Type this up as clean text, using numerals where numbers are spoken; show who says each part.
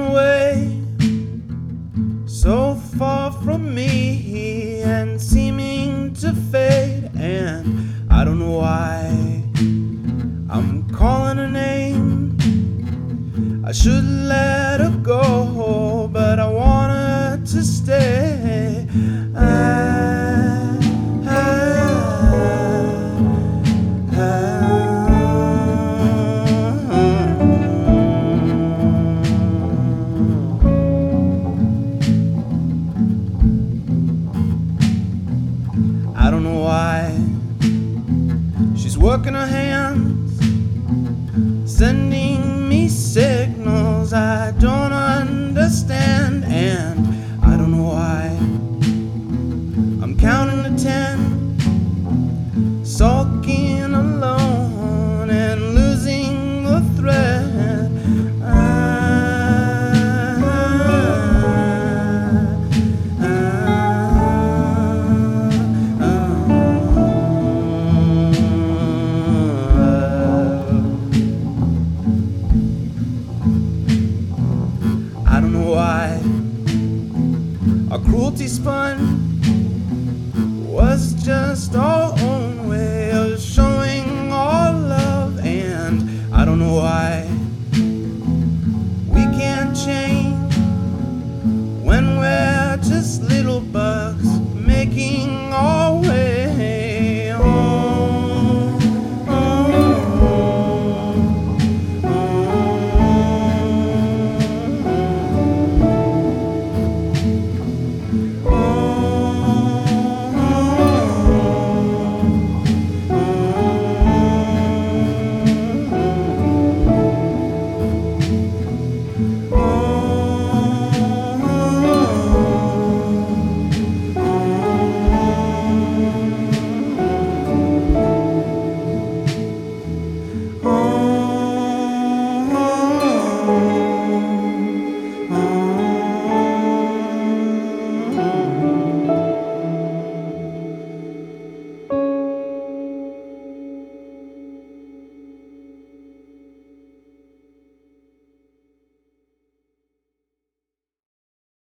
Speaker 1: away, so far from me and seeming to fade. And I don't know why I'm calling her name. I should let her go, but I want her to stay. I don't know why she's working her hands, sending me signals I don't understand. And I don't know why I'm counting to 10, sulking alone and losing the thread. I don't know why our cruelty spun was just all